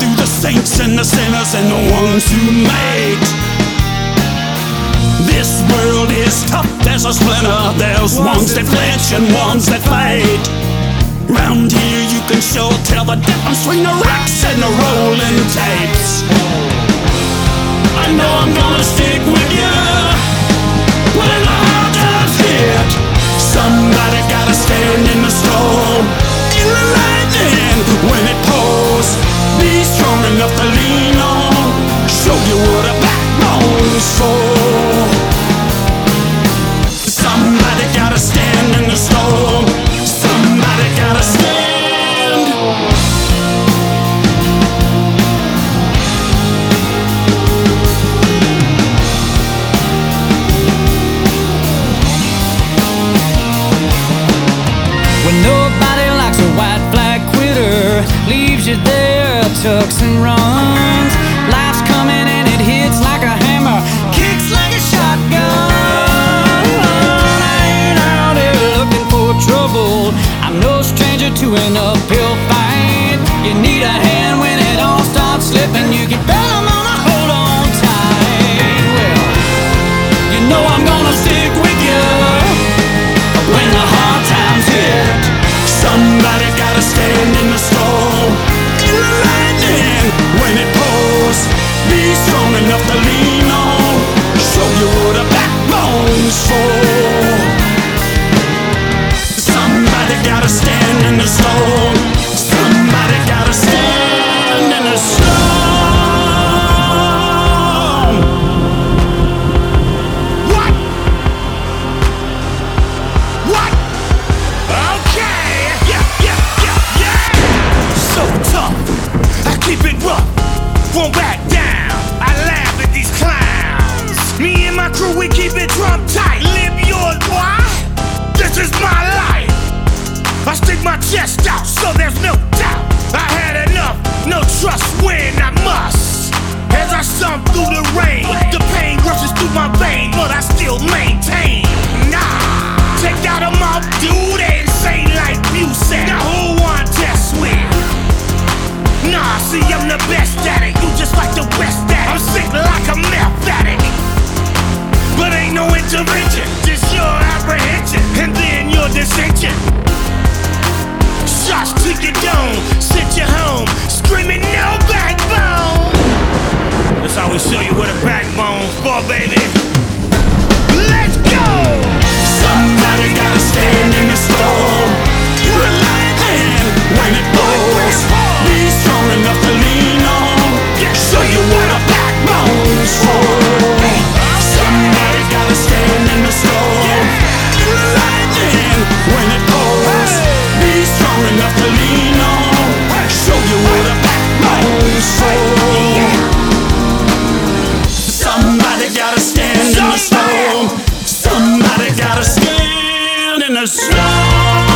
through the saints and the sinners and the ones who made. This world is tough as a splinter. There's ones that flinch and ones that fade. Round here you can sure tell the difference between the rocks and the rolling tapes. I know I'm gonna stick with you when the hard times hit. Somebody gotta stand in the storm, in the lightning when it pours. Be strong enough to lean on, show you what a backbone's for. Somebody gotta stand in the storm. Somebody gotta stand. When nobody likes a white flag quitter, leaves you there, tucks and runs. Life's coming and it hits like a hammer, kicks like a shotgun. Trouble. I'm no stranger to an uphill fight. You need a hand when it all starts slipping. You can bet I'm gonna hold on tight. Well, you know I'm gonna stick with you when the hard times hit. Somebody gotta stand in the storm, in the lightning when it pours. Be strong enough to lean on, show you what a backbone's for. Somebody gotta stand in the storm. Somebody gotta stand in the storm. What? What? Okay. Yeah. So tough, I keep it rough, won't back down. I laugh at these clowns. Me and my crew, we keep it drum tight. Live yours, boy. This is my life. I stick my chest out, so there's no doubt. I had enough, no trust when I must. As I stump through the rain, the pain rushes through my veins, but I still maintain. Nah, check out a mouth, dude, they insane like Busey. Now who want test with? Nah, see, I'm the best at it. You just like the West at it. I'm sick like a meth addict. But ain't no intervention, just your apprehension, and then your dissension. Shots to your dome, sent you home, screaming no backbone. That's how we show you what a backbone's for, baby. Let's go! Somebody gotta stand in the storm, in the lightning when it pours. Be strong enough to lean on, show you what a backbone's for. Somebody gotta stand in the storm, in the lightning when it pours. Be strong enough to lean on, show you what a backbone's for. Somebody gotta stand in the storm. Somebody gotta stand in the storm.